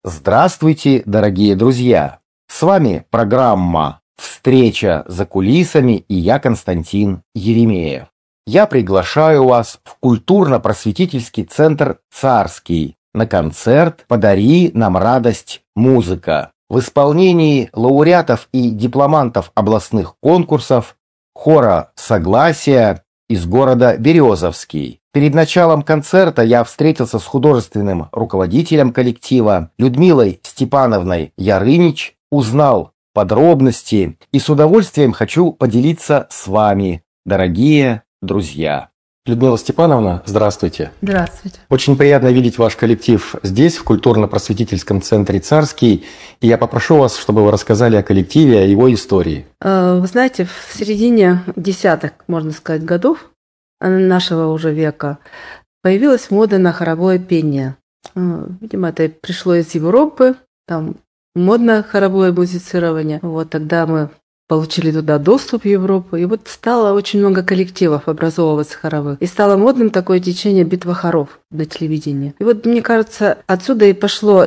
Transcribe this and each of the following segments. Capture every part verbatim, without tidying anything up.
Здравствуйте, дорогие друзья! С вами программа «Встреча за кулисами» и я, Константин Еремеев. Я приглашаю вас в культурно-просветительский центр «Царский» на концерт «Подари нам радость, музыка» в исполнении лауреатов и дипломантов областных конкурсов хора «Согласие» из города Березовский. Перед началом концерта я встретился с художественным руководителем коллектива Людмилой Степановной Ярынич, узнал подробности и с удовольствием хочу поделиться с вами, дорогие друзья. Людмила Степановна, здравствуйте. Здравствуйте. Очень приятно видеть ваш коллектив здесь, в культурно-просветительском центре «Царский». И я попрошу вас, чтобы вы рассказали о коллективе, о его истории. Вы знаете, в середине десятых, можно сказать, годов нашего уже века появилась мода на хоровое пение. Видимо, это пришло из Европы, там модно хоровое музицирование. Вот тогда мы получили туда доступ в Европу, и вот стало очень много коллективов образовываться хоровых. И стало модным такое течение битва хоров на телевидении. И вот, мне кажется, отсюда и пошло,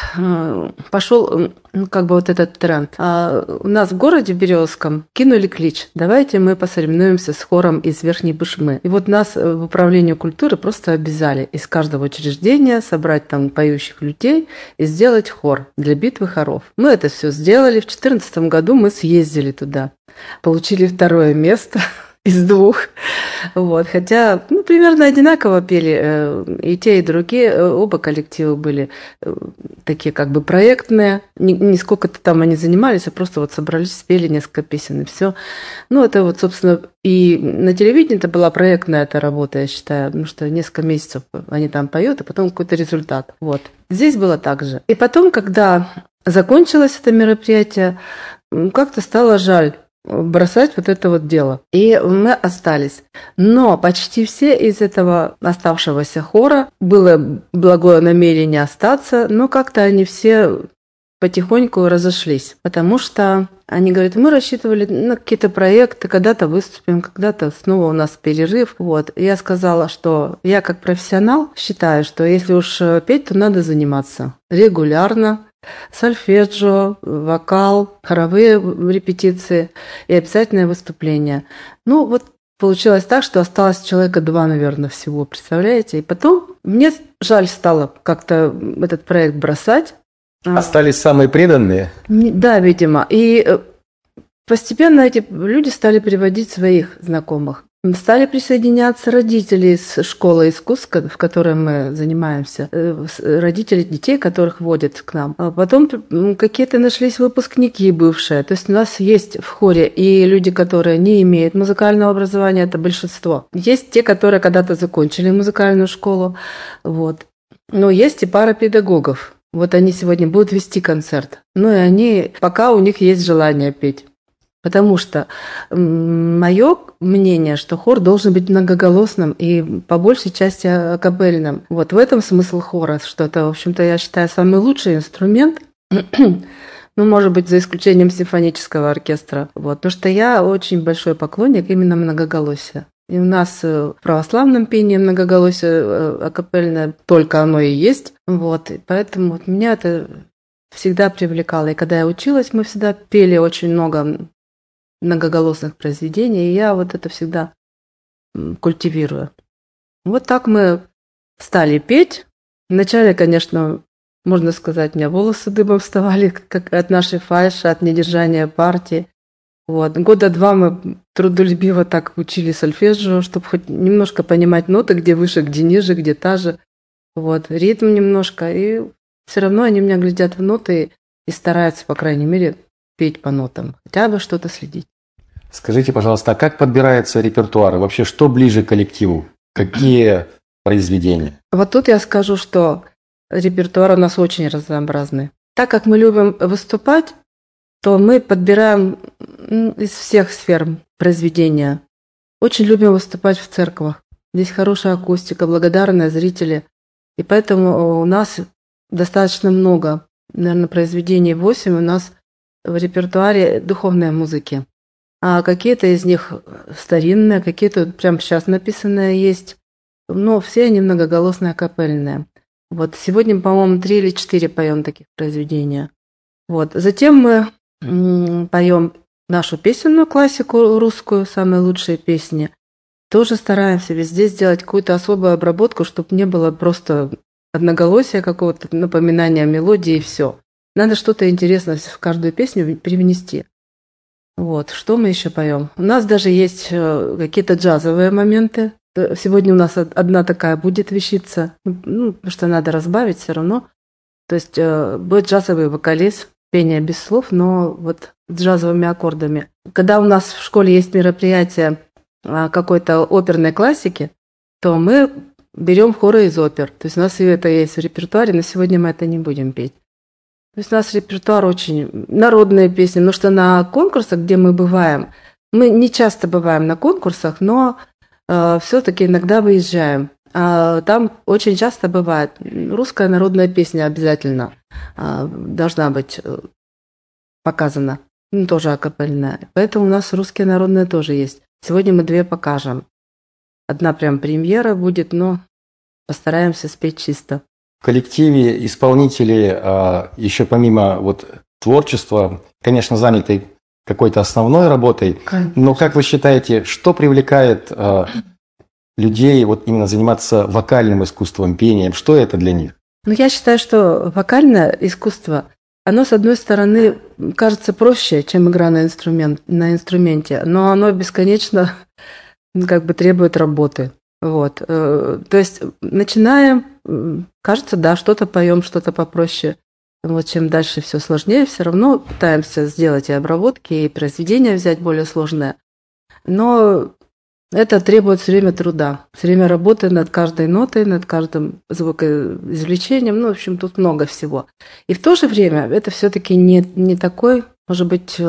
пошел ну, как бы вот этот тренд. А у нас в городе Березовском кинули клич: давайте мы посоревнуемся с хором из Верхней Бышмы. И вот нас в управлении культуры просто обязали из каждого учреждения собрать там поющих людей и сделать хор для битвы хоров. Мы это все сделали. В две тысячи четырнадцатом году мы съездили туда, получили второе место из двух. Вот. Хотя ну, примерно одинаково пели и те, и другие. Оба коллектива были такие как бы проектные. Не, не сколько-то там они занимались, а просто вот собрались, спели несколько песен и все. Ну, это вот, собственно, и на телевидении это была проектная эта работа, я считаю, потому что несколько месяцев они там поют, а потом какой-то результат. Вот. Здесь было так же. И потом, когда закончилось это мероприятие, как-то стало жаль бросать вот это вот дело. И мы остались. Но почти все из этого оставшегося хора было благое намерение остаться, но как-то они все потихоньку разошлись, потому что они говорят, мы рассчитывали на какие-то проекты, когда-то выступим, когда-то снова у нас перерыв. Вот. И я сказала, что я как профессионал считаю, что если уж петь, то надо заниматься регулярно, сольфеджио, вокал, хоровые репетиции и обязательное выступление. Ну, вот получилось так, что осталось человека два, наверное, всего, представляете? И потом мне жаль стало как-то этот проект бросать. Остались самые преданные? Да, видимо. И постепенно эти люди стали приводить своих знакомых. Стали присоединяться родители из школы искусств, в которой мы занимаемся, родители детей, которых водят к нам. А потом какие-то нашлись выпускники бывшие. То есть у нас есть в хоре и люди, которые не имеют музыкального образования, это большинство. Есть те, которые когда-то закончили музыкальную школу. Вот. Но есть и пара педагогов. Вот они сегодня будут вести концерт. Ну и они, пока у них есть желание петь. Потому что мое мнение, что хор должен быть многоголосным и по большей части акапельным. Вот в этом смысл хора, что это, в общем-то, я считаю, самый лучший инструмент, ну, может быть, за исключением симфонического оркестра. Вот, потому что я очень большой поклонник именно многоголосия. И у нас в православном пении многоголосие акапельное, только оно и есть. Вот, и поэтому вот меня это всегда привлекало. И когда я училась, мы всегда пели очень много многоголосных произведений, и я вот это всегда культивирую. Вот так мы стали петь. Вначале, конечно, можно сказать, у меня волосы дыбом вставали, как от нашей фальши, от недержания партии. Вот. Года два мы трудолюбиво так учили сольфеджио, чтобы хоть немножко понимать ноты, где выше, где ниже, где та же. Вот. Ритм немножко. И все равно они меня глядят в ноты и стараются, по крайней мере, петь по нотам, хотя бы что-то следить. Скажите, пожалуйста, а как подбирается репертуар? Вообще, что ближе к коллективу? Какие произведения? Вот тут я скажу, что репертуар у нас очень разнообразный. Так как мы любим выступать, то мы подбираем из всех сфер произведения. Очень любим выступать в церквах. Здесь хорошая акустика, благодарные зрители. И поэтому у нас достаточно много, наверное, произведений восемь у нас в репертуаре духовной музыки. А какие-то из них старинные, какие-то прямо сейчас написанные есть. Но все они многоголосные, акапельные. Вот сегодня, по-моему, три или четыре поем таких произведения. Вот. Затем мы м, поем нашу песенную классику русскую, самые лучшие песни. Тоже стараемся везде сделать какую-то особую обработку, чтобы не было просто одноголосия какого-то, напоминания мелодии и все. Надо что-то интересное в каждую песню привнести. Вот. Что мы еще поем? У нас даже есть какие-то джазовые моменты. Сегодня у нас одна такая будет вещица, ну, потому что надо разбавить все равно. То есть будет джазовый вокалист, пение без слов, но вот с джазовыми аккордами. Когда у нас в школе есть мероприятие какой-то оперной классики, то мы берем хоры из опер. То есть у нас и это есть в репертуаре, но сегодня мы это не будем петь. То есть у нас репертуар очень народные песни, потому что на конкурсах, где мы бываем, мы не часто бываем на конкурсах, но э, все-таки иногда выезжаем. А там очень часто бывает русская народная песня обязательно э, должна быть показана, ну, тоже акапельная. Поэтому у нас русские народные тоже есть. Сегодня мы две покажем. Одна прям премьера будет, но постараемся спеть чисто. В коллективе исполнители еще помимо вот творчества, конечно, заняты какой-то основной работой, конечно. Но как вы считаете, что привлекает людей вот именно заниматься вокальным искусством, пением? Что это для них? Ну, я считаю, что вокальное искусство, оно, с одной стороны, кажется проще, чем игра на, инструмент, на инструменте, но оно бесконечно как бы требует работы. Вот. То есть начинаем, кажется, да, что-то поем, что-то попроще. Вот чем дальше все сложнее, все равно пытаемся сделать и обработки, и произведения взять более сложные. Но это требует все время труда, все время работы над каждой нотой, над каждым звукоизвлечением. Ну, в общем, тут много всего. И в то же время это все-таки не, не такой, может быть,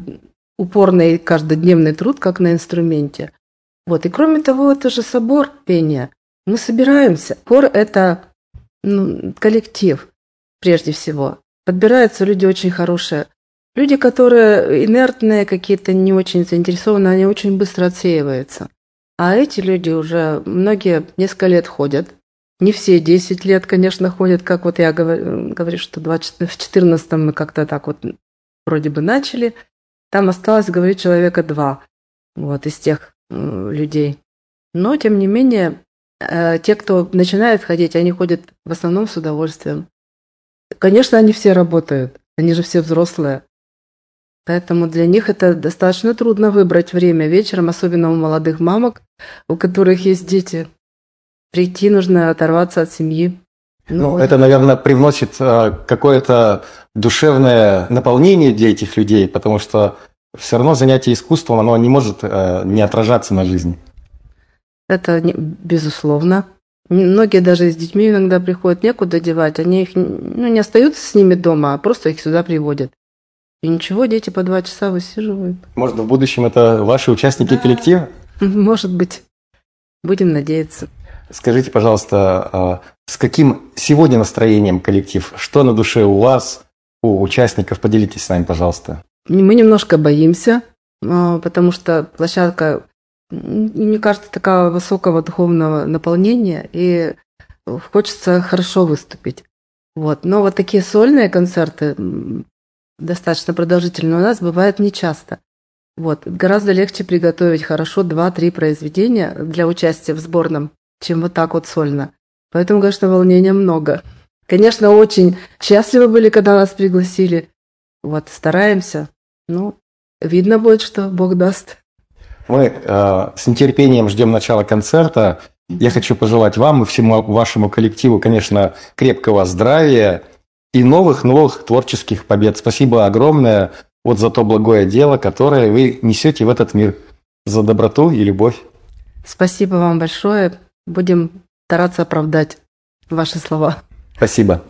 упорный каждодневный труд, как на инструменте. Вот. И кроме того, это же собор пения. Мы собираемся. Хор – это ну, коллектив, прежде всего. Подбираются люди очень хорошие. Люди, которые инертные, какие-то не очень заинтересованы, они очень быстро отсеиваются. А эти люди уже, многие несколько лет ходят. Не все десять лет, конечно, ходят, как вот я говорю, говорю что в четырнадцатом мы как-то так вот вроде бы начали. Там осталось, говорит, человека два вот, из тех людей. Но, тем не менее, те, кто начинает ходить, они ходят в основном с удовольствием. Конечно, они все работают, они же все взрослые. Поэтому для них это достаточно трудно выбрать время вечером, особенно у молодых мамок, у которых есть дети. Прийти нужно оторваться от семьи. Ну, ну это, наверное, привносит какое-то душевное наполнение для этих людей, потому что все равно занятие искусством, оно не может не отражаться на жизни. Это безусловно. Многие даже с детьми иногда приходят, некуда девать, они их ну, не остаются с ними дома, а просто их сюда приводят. И ничего, дети по два часа высиживают. Может, в будущем это ваши участники да. коллектива? Может быть. Будем надеяться. Скажите, пожалуйста, с каким сегодня настроением коллектив? Что на душе у вас, у участников? Поделитесь с нами, пожалуйста. Мы немножко боимся, потому что площадка, мне кажется, такого высокого духовного наполнения, и хочется хорошо выступить. Вот. Но вот такие сольные концерты, достаточно продолжительные, у нас бывает нечасто. Вот. Гораздо легче приготовить хорошо два-три произведения для участия в сборном, чем вот так вот сольно. Поэтому, конечно, волнения много. Конечно, очень счастливы были, когда нас пригласили. Вот, стараемся. Ну, видно будет, что Бог даст. Мы э, с нетерпением ждем начала концерта. Я хочу пожелать вам и всему вашему коллективу, конечно, крепкого здравия и новых-новых творческих побед. Спасибо огромное вот за то благое дело, которое вы несете в этот мир, за доброту и любовь. Спасибо вам большое. Будем стараться оправдать ваши слова. Спасибо.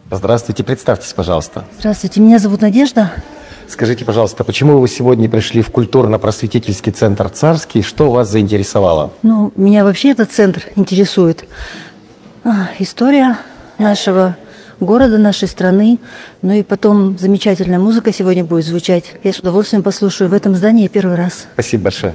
Здравствуйте, представьтесь, пожалуйста. Здравствуйте, меня зовут Надежда. Скажите, пожалуйста, почему вы сегодня пришли в культурно-просветительский центр «Царский»? Что вас заинтересовало? Ну, меня вообще этот центр интересует. А, история нашего города, нашей страны. Ну и потом замечательная музыка сегодня будет звучать. Я с удовольствием послушаю. В этом здании я первый раз. Спасибо большое.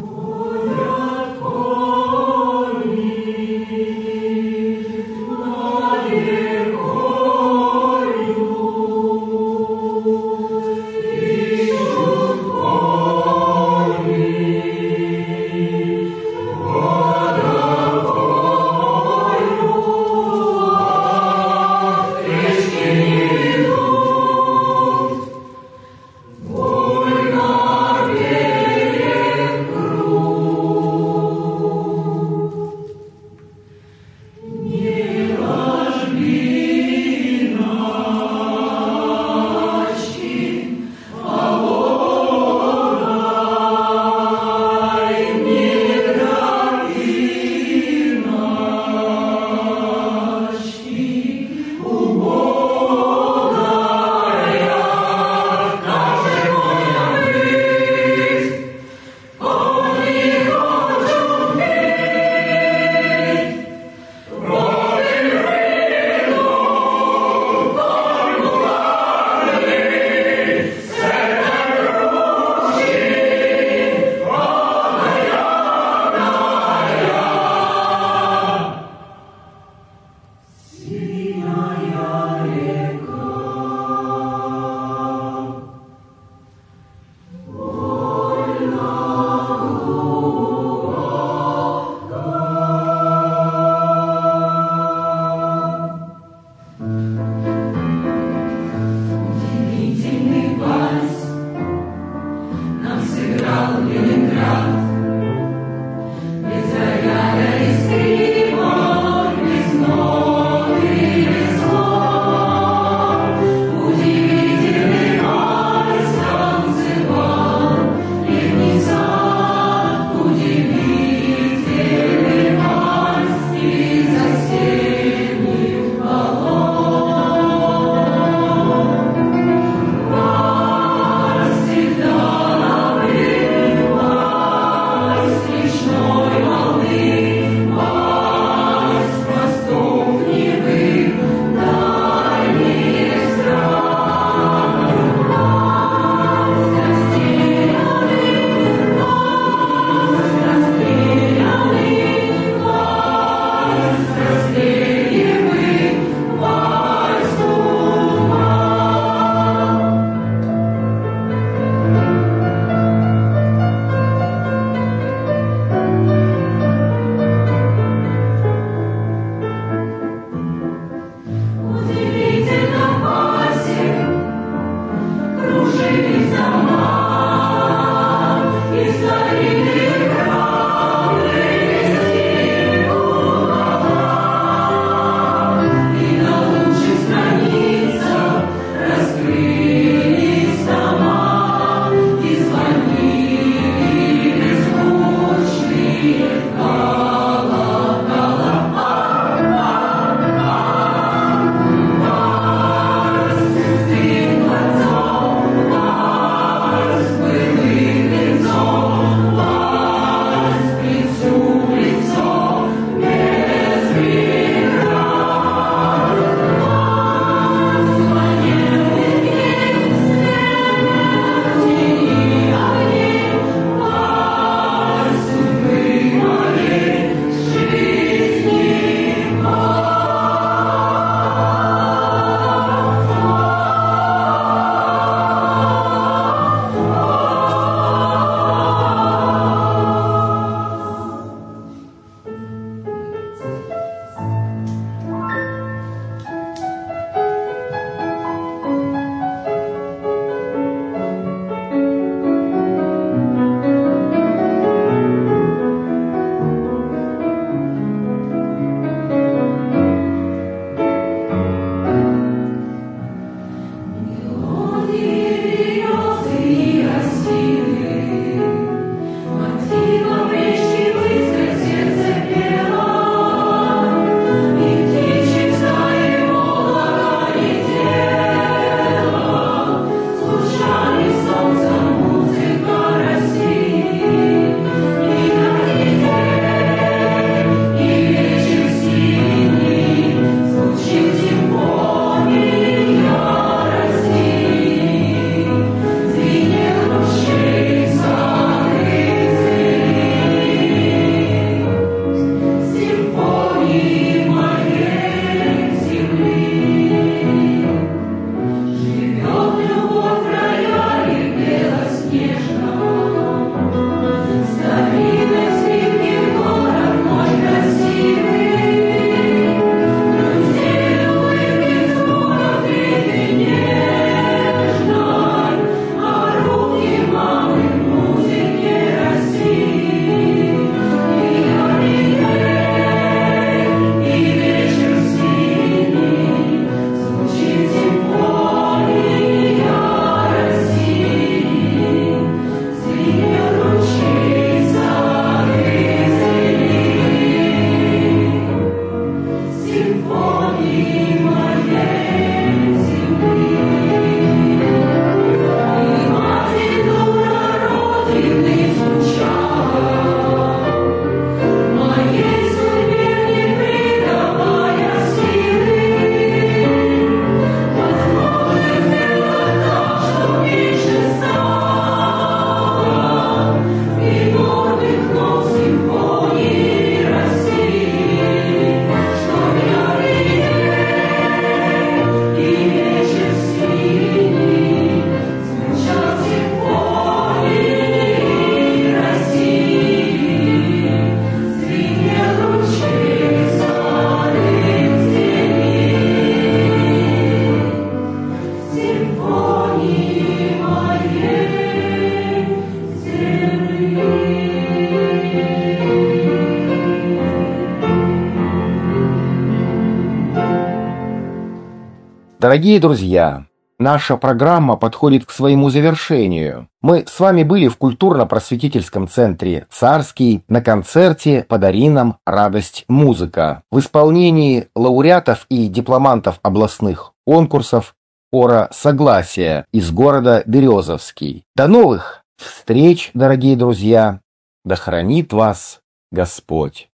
Дорогие друзья, наша программа подходит к своему завершению. Мы с вами были в культурно-просветительском центре «Царский» на концерте «Подари нам радость музыка» в исполнении лауреатов и дипломантов областных конкурсов хора «Согласие» из города Березовский. До новых встреч, дорогие друзья! Да хранит вас Господь!